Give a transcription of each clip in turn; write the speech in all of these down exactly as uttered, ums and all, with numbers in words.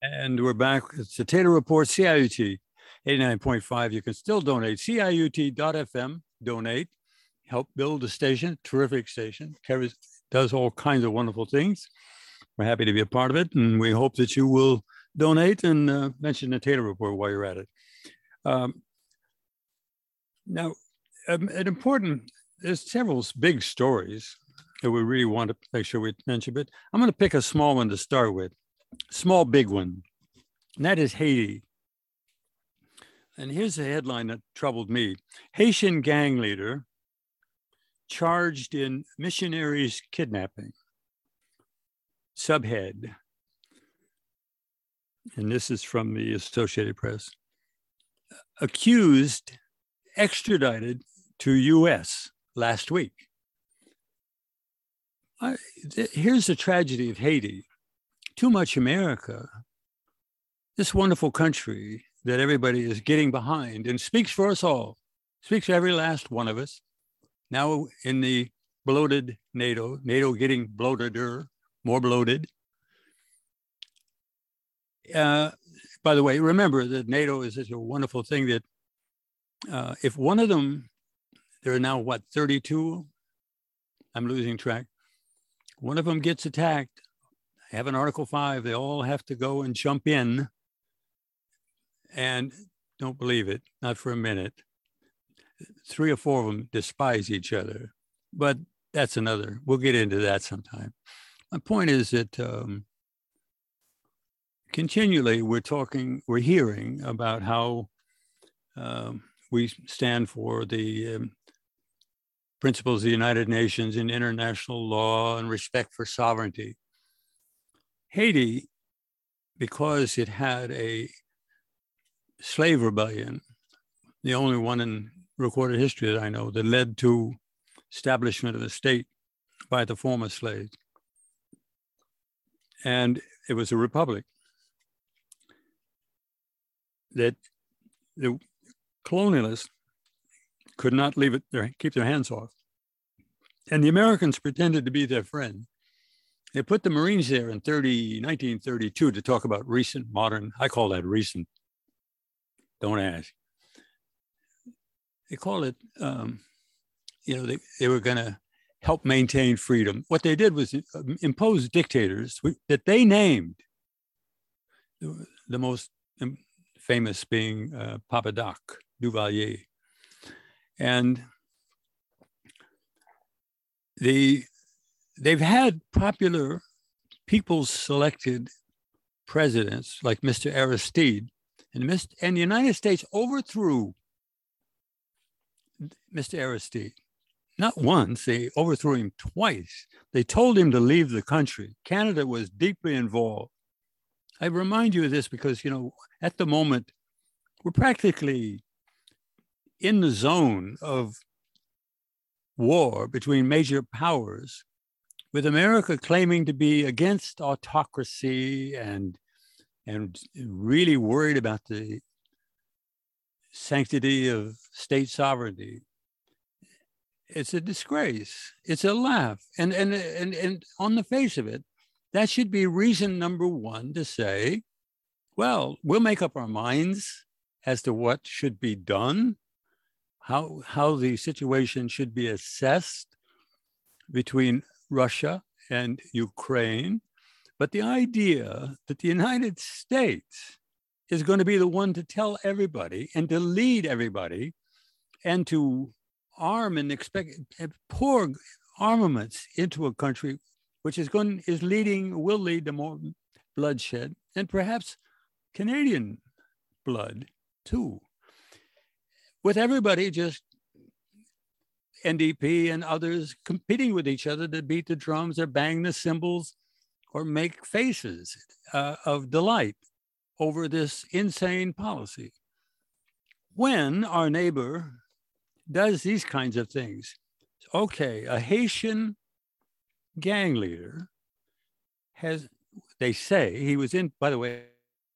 And we're back. It's the Taylor Report, C I U T eighty-nine point five. You can still donate. C I U T dot F M, donate, help build a station, terrific station. Carries, does all kinds of wonderful things. We're happy to be a part of it, and we hope that you will donate and uh, mention the Taylor Report while you're at it. Um, now, um, an important, there's several big stories that we really want to make sure we mention, but I'm going to pick a small one to start with. Small, big one, and that is Haiti. And here's a headline that troubled me. Haitian gang leader charged in missionaries kidnapping. Subhead, and this is from the Associated Press, accused extradited to U S last week. I, th- here's the tragedy of Haiti. Too much America, this wonderful country that everybody is getting behind and speaks for us all, speaks for every last one of us. Now in the bloated NATO, NATO getting bloateder, more bloated. Uh, by the way, remember that NATO is such a wonderful thing that uh, if one of them, there are now what, thirty-two? I'm losing track. One of them gets attacked, have an Article five, they all have to go and jump in. And don't believe it, not for a minute. Three or four of them despise each other, but that's another, we'll get into that sometime. My point is that um, continually we're talking, we're hearing about how um, we stand for the um, principles of the United Nations and international law and respect for sovereignty. Haiti, because it had a slave rebellion, the only one in recorded history that I know that led to establishment of a state by the former slaves. And it was a republic that the colonialists could not leave it there, keep their hands off. And the Americans pretended to be their friend. They put the Marines there in nineteen thirty-two to talk about recent, modern, I call that recent, don't ask. They call it, um, you know, they, they were going to help maintain freedom. What they did was impose dictators that they named, the, the most famous being uh, Papa Doc Duvalier. And the they've had popular people's selected presidents like Mister Aristide, and, Mister and the United States overthrew Mister Aristide. Not once, they overthrew him twice. They told him to leave the country. Canada was deeply involved. I remind you of this because, you know, at the moment, we're practically in the zone of war between major powers, with America claiming to be against autocracy and, and really worried about the sanctity of state sovereignty. It's a disgrace. It's a laugh. And, and, and, and on the face of it, that should be reason number one to say, well, we'll make up our minds as to what should be done, how, how the situation should be assessed between Russia and Ukraine. But the idea that the United States is going to be the one to tell everybody and to lead everybody and to arm and expect pour armaments into a country which is going is leading will lead to more bloodshed and perhaps Canadian blood too, with everybody just N D P and others competing with each other to beat the drums or bang the cymbals or make faces uh, of delight over this insane policy. When our neighbor does these kinds of things, okay, a Haitian gang leader has, they say, he was in, by the way,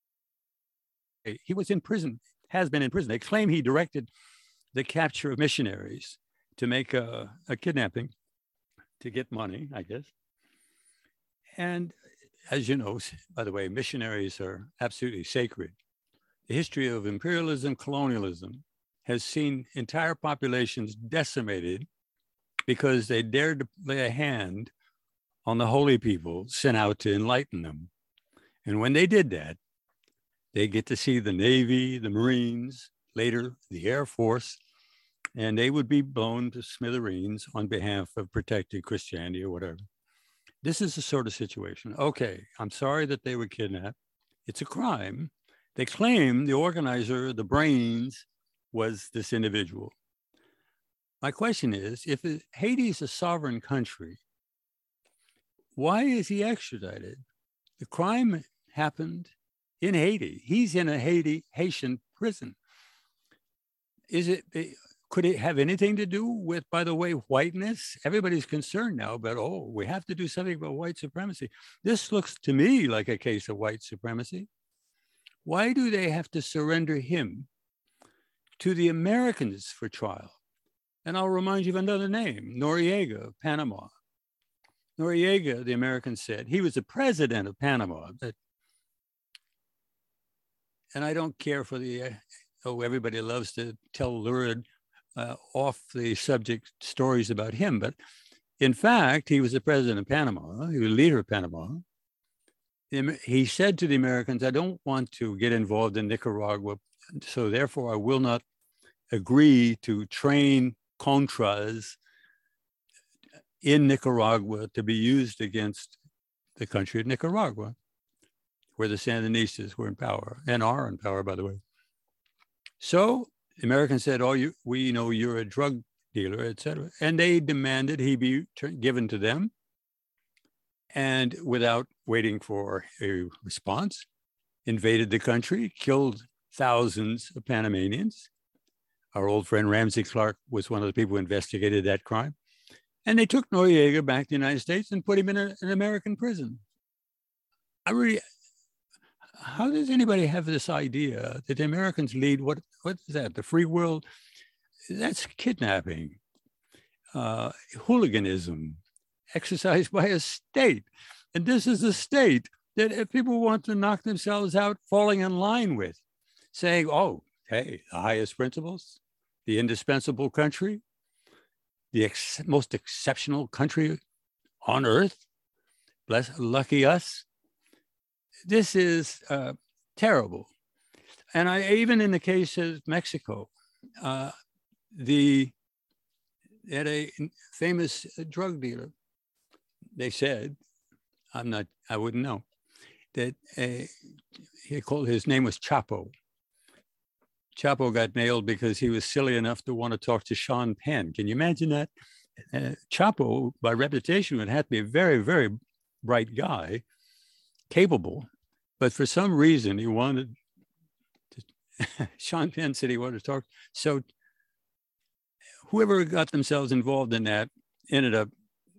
he was in prison, has been in prison. They claim he directed the capture of missionaries to make a, a kidnapping, to get money, I guess. And as you know, by the way, missionaries are absolutely sacred. The history of imperialism, colonialism has seen entire populations decimated because they dared to lay a hand on the holy people sent out to enlighten them. And when they did that, they get to see the Navy, the Marines, later the Air Force, and they would be blown to smithereens on behalf of protecting Christianity or whatever. This is the sort of situation. Okay, I'm sorry that they were kidnapped. It's a crime. They claim the organizer, the brains, was this individual. My question is, if Haiti is a sovereign country, why is he extradited? The crime happened in Haiti. He's in a Haiti Haitian prison. Is it, could it have anything to do with, by the way, whiteness? Everybody's concerned now about, oh, we have to do something about white supremacy. This looks to me like a case of white supremacy. Why do they have to surrender him to the Americans for trial? And I'll remind you of another name, Noriega, Panama. Noriega, the Americans said, he was the president of Panama. But, and I don't care for the, uh, oh, everybody loves to tell lurid, uh, off the subject stories about him. But in fact, he was the president of Panama. He was the leader of Panama. He said to the Americans, I don't want to get involved in Nicaragua, so therefore I will not agree to train Contras in Nicaragua to be used against the country of Nicaragua, where the Sandinistas were in power and are in power, by the way. So the Americans said, oh, you, we know you're a drug dealer, et cetera. And they demanded he be given to them. And without waiting for a response, invaded the country, killed thousands of Panamanians. Our old friend Ramsey Clark was one of the people who investigated that crime. And they took Noriega back to the United States and put him in a, an American prison. I really, how does anybody have this idea that the Americans lead, what, what is that, the free world? That's kidnapping, uh, hooliganism, exercised by a state. And this is a state that if people want to knock themselves out, falling in line with, saying, oh, hey, the highest principles, the indispensable country, the ex- most exceptional country on earth, bless, lucky us. This is uh, terrible. And I, even in the case of Mexico, uh, the, at a famous drug dealer, they said, I'm not, I wouldn't know, that uh, he called, his name was Chapo. Chapo got nailed because he was silly enough to want to talk to Sean Penn. Can you imagine that? Uh, Chapo, by reputation, would have to be a very, very bright guy, capable, but for some reason he wanted to, Sean Penn said he wanted to talk. So whoever got themselves involved in that ended up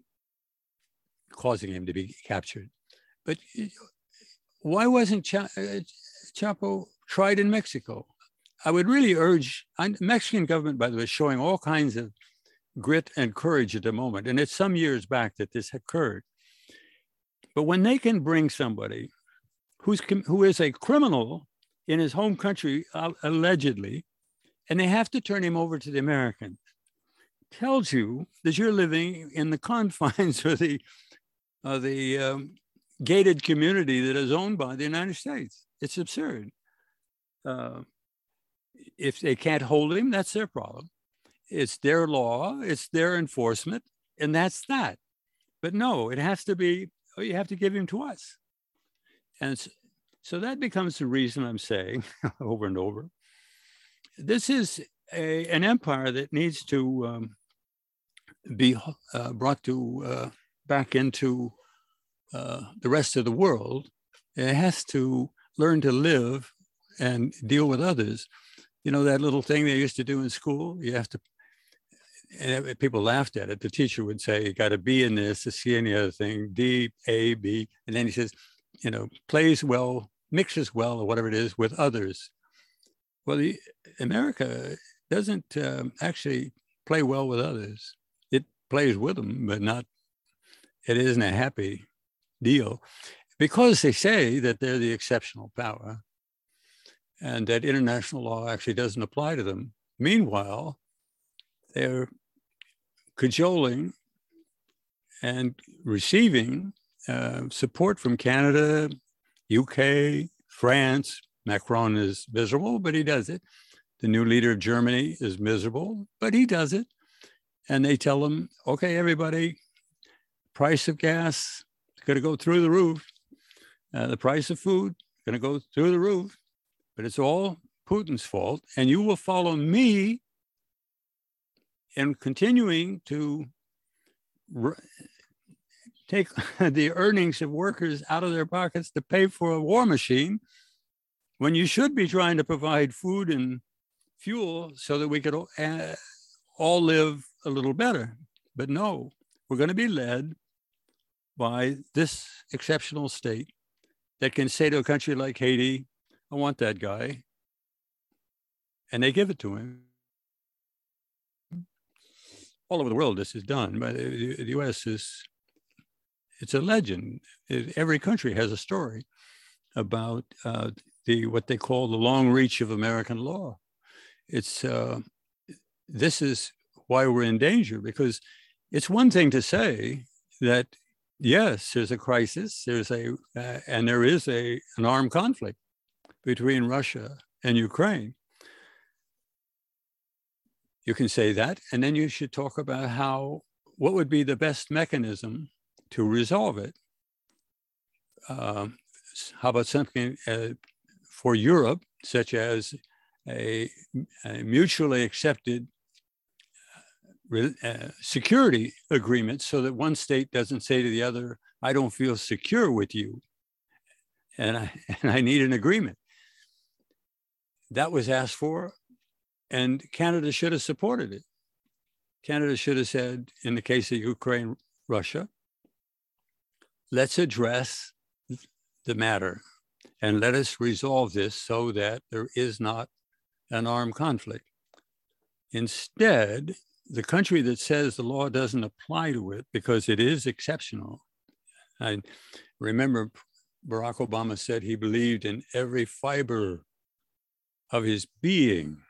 causing him to be captured. But why wasn't Cha- Chapo tried in Mexico? I would really urge, the Mexican government, by the way, is showing all kinds of grit and courage at the moment. And it's some years back that this occurred. But when they can bring somebody who's who is a criminal in his home country, uh, allegedly, and they have to turn him over to the Americans, tells you that you're living in the confines of the, of the um, gated community that is owned by the United States. It's absurd. Uh, if they can't hold him, that's their problem. It's their law, it's their enforcement, and that's that. But no, it has to be, oh, you have to give him to us. And so that becomes the reason I'm saying over and over, this is a, an empire that needs to um, be uh, brought to uh, back into uh, the rest of the world. It has to learn to live and deal with others. You know, that little thing they used to do in school, you have to, and people laughed at it. The teacher would say, you got a B in this, a C in the other thing, D, A, B. And then he says, you know, plays well, mixes well, or whatever it is, with others. Well, the, America doesn't um, actually play well with others. It plays with them, but not, it isn't a happy deal. because they say that they're the exceptional power and that international law actually doesn't apply to them. Meanwhile, they're cajoling and receiving uh, support from Canada, U K, France. Macron is miserable, but he does it. The new leader of Germany is miserable, but he does it. And they tell them, okay, everybody, price of gas is going to go through the roof. Uh, the price of food is going to go through the roof, but it's all Putin's fault. And you will follow me in continuing to r- take the earnings of workers out of their pockets to pay for a war machine when you should be trying to provide food and fuel so that we could uh, all live a little better. But no, we're going to be led by this exceptional state that can say to a country like Haiti, I want that guy. And they give it to him. All over the world, this is done. But the, the U S is, it's a legend. It, every country has a story about uh, the what they call the long reach of American law. It's uh, this is why we're in danger, because it's one thing to say that, yes, there's a crisis, there's a, uh, and there is a, an armed conflict between Russia and Ukraine. You can say that, and then you should talk about how, what would be the best mechanism to resolve it. Um, how about something uh, for Europe, such as a, a mutually accepted uh, security agreement, so that one state doesn't say to the other, I don't feel secure with you, and I, and I need an agreement. That was asked for, and Canada should have supported it. Canada should have said, in the case of Ukraine, Russia, let's address the matter and let us resolve this so that there is not an armed conflict. Instead, the country that says the law doesn't apply to it because it is exceptional. I remember Barack Obama said he believed in every fiber of his being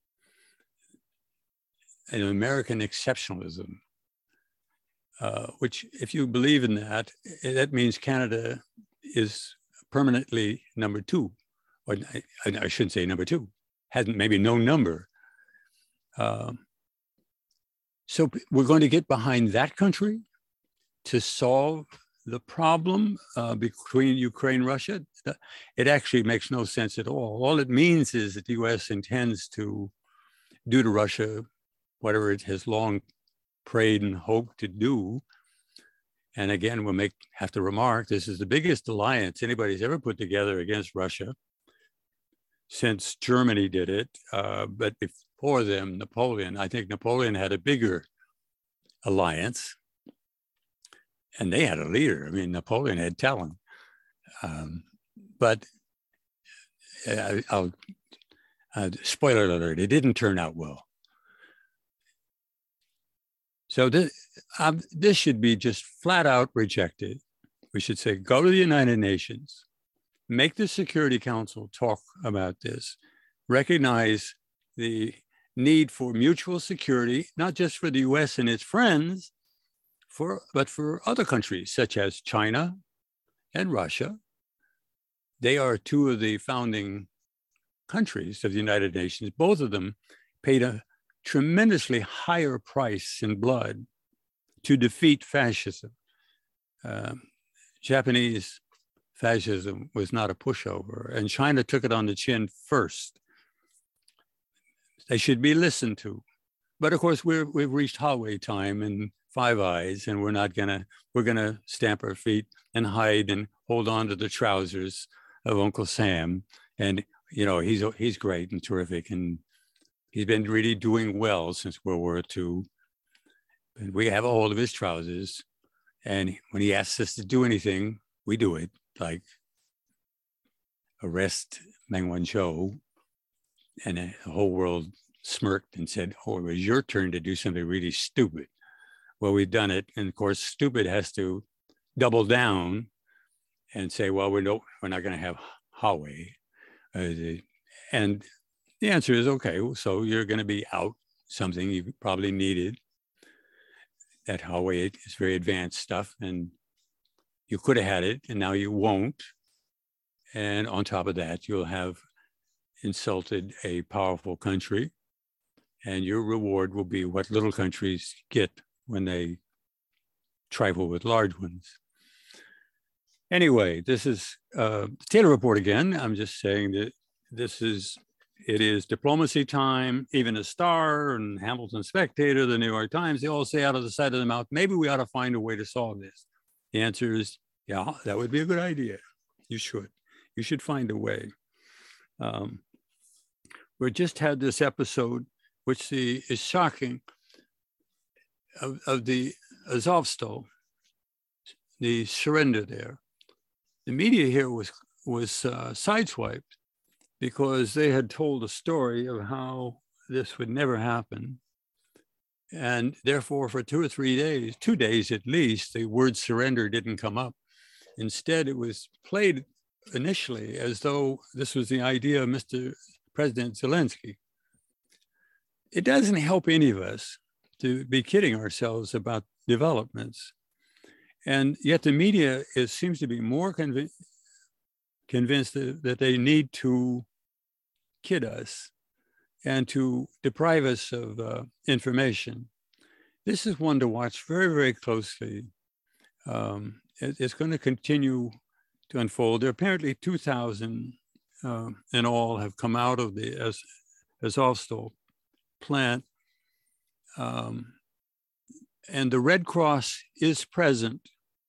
in American exceptionalism, uh, which if you believe in that, that means Canada is permanently number two, or I, I shouldn't say number two, hasn't maybe no number. Um, so we're going to get behind that country to solve the problem uh, between Ukraine and Russia. It actually makes no sense at all. All it means is that the U S intends to do to Russia whatever it has long prayed and hoped to do. And again, we'll make, have to remark, this is the biggest alliance anybody's ever put together against Russia since Germany did it. Uh, but before them, Napoleon, I think Napoleon had a bigger alliance, and they had a leader. I mean, Napoleon had talent. Um, but uh, I'll, uh, spoiler alert, it didn't turn out well. So this, um, this should be just flat out rejected. We should say, go to the United Nations, make the Security Council talk about this, recognize the need for mutual security, not just for the U S and its friends, for, but for other countries such as China and Russia. They are two of the founding countries of the United Nations. Both of them paid a tremendously higher price in blood to defeat fascism. Uh, Japanese fascism was not a pushover, and China took it on the chin first. They should be listened to. But of course, we're, we've reached Huawei time and Five Eyes, and we're not gonna, we're gonna stamp our feet and hide and hold on to the trousers of Uncle Sam. And, you know, he's, he's great and terrific, and he's been really doing well since World War Two. And we have a hold of his trousers. And when he asks us to do anything, we do it, like arrest Meng Wanzhou. And the whole world smirked and said, oh, it was your turn to do something really stupid. Well, we've done it. And of course, stupid has to double down and say, well, we don't, we're not going to have Huawei. Uh, and the answer is, okay, so you're going to be out something you probably needed. That Huawei is very advanced stuff, and you could have had it, and now you won't. And on top of that, you'll have insulted a powerful country, and your reward will be what little countries get when they trifle with large ones. Anyway, this is uh, the Taylor Report again. I'm just saying that this is, it is diplomacy time. Even a Star and Hamilton Spectator, the New York Times, they all say out of the side of the mouth, maybe we ought to find a way to solve this. The answer is, yeah, that would be a good idea. You should. You should find a way. Um, we just had this episode, which the, is shocking, of, of the Azovstal, the surrender there. The media here was, was uh, sideswiped because they had told a story of how this would never happen. And therefore, for two or three days, two days at least, the word surrender didn't come up. Instead, it was played initially as though this was the idea of Mister President Zelensky. It doesn't help any of us to be kidding ourselves about developments. And yet the media is, seems to be more conv- convinced that, that they need to kid us and to deprive us of uh, information. This is one to watch very, very closely. Um, it, it's going to continue to unfold. There are apparently two thousand uh, in all have come out of the Az- Azovstal plant. Um, and the Red Cross is present.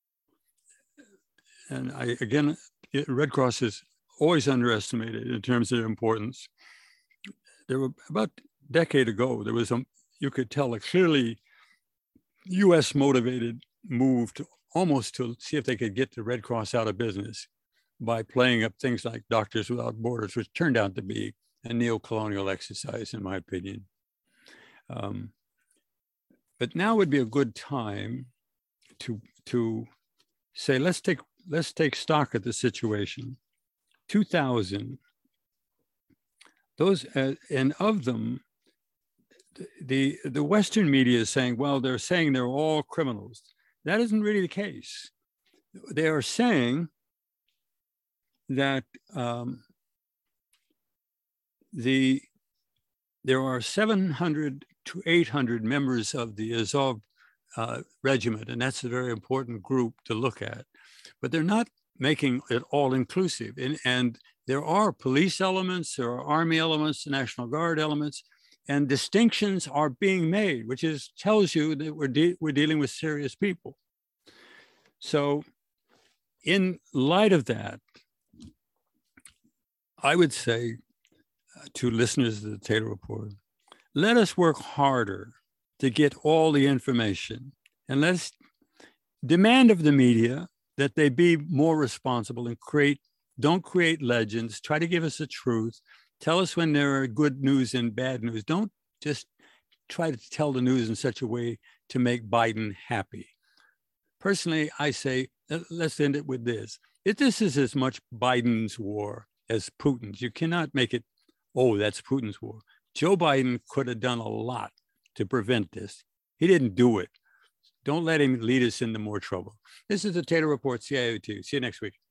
And I, again, it, Red Cross is always underestimated in terms of their importance. There were about a decade ago, there was a, you could tell a clearly U S motivated move to almost to see if they could get the Red Cross out of business by playing up things like Doctors Without Borders, which turned out to be a neo-colonial exercise, in my opinion. Um, but now would be a good time to, to say, let's take, let's take stock of the situation. two thousand, those, uh, and of them, the, the Western media is saying, well, they're saying they're all criminals. That isn't really the case. They are saying that um, the, there are seven hundred to eight hundred members of the Azov uh, regiment, and that's a very important group to look at. But they're not making it all inclusive. And, and there are police elements, there are army elements, National Guard elements, and distinctions are being made, which is tells you that we're, de- we're dealing with serious people. So in light of that, I would say to listeners of the Taylor Report, let us work harder to get all the information, and let's demand of the media that they be more responsible and create, don't create legends, try to give us the truth, tell us when there are good news and bad news. Don't just try to tell the news in such a way to make Biden happy. Personally, I say, let's end it with this. If this is as much Biden's war as Putin's, you cannot make it, oh, that's Putin's war. Joe Biden could have done a lot to prevent this. He didn't do it. Don't let him lead us into more trouble. This is the Taylor Report, C I O two. See you next week.